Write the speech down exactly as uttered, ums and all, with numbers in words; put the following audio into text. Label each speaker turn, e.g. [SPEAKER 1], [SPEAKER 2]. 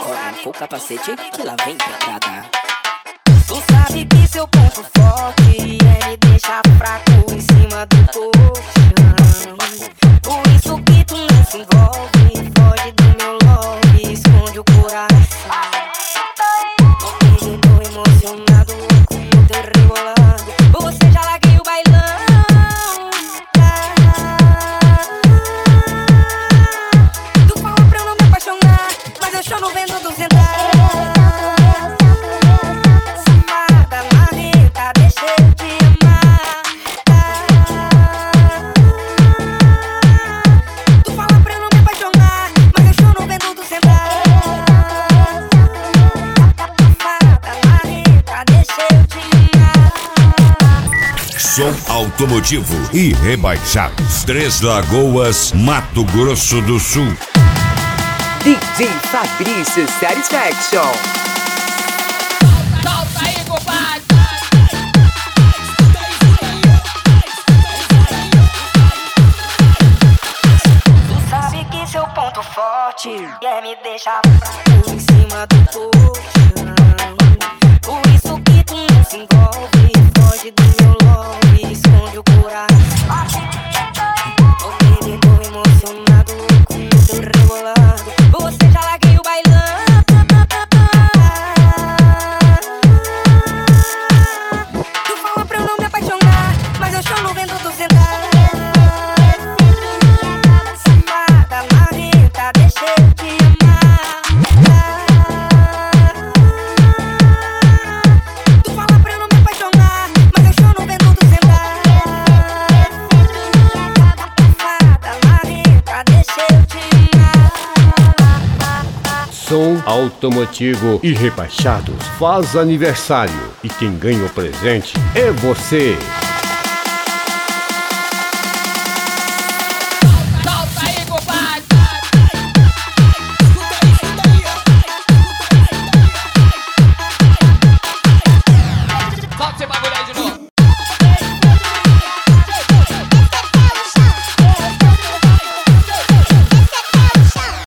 [SPEAKER 1] corre com o capacete que lá vem pedrada. Tu sabe que seu ponto forte é me deixar fraco em cima do colchão. Por isso que tu não se envolve, foge do meu love, esconde o coração. Tô emocionado com o teu rebolado. Você já larguei o bailão. Tu fala pra eu não me apaixonar, mas eu choro vendo tu sentar. Safada, marreta, deixa eu te amar. Tu fala pra eu não me apaixonar, mas eu choro vendo tu sentar.
[SPEAKER 2] Som automotivo e rebaixados. Três Lagoas, Mato Grosso do Sul.
[SPEAKER 3] D J Fabrício Satisfaction.
[SPEAKER 4] Solta aí, compadre.
[SPEAKER 1] Tu sabe que seu ponto forte é me deixar fraco em cima do colchão. Por isso que tu não se envolve, foge do meu love, esconde o coração. Tô baby, tô emocionado com o teu rebolado. Você já larguei o bailão. Tu fala pra eu não me apaixonar, mas eu choro vendo tu sentar. Safada, marreta, deixa eu te amar. Tu fala pra eu não me apaixonar, mas eu choro vendo tu sentar. Safada, marreta, deixa eu te amar.
[SPEAKER 5] Som automotivo e rebaixados faz aniversário e quem ganha o presente é você.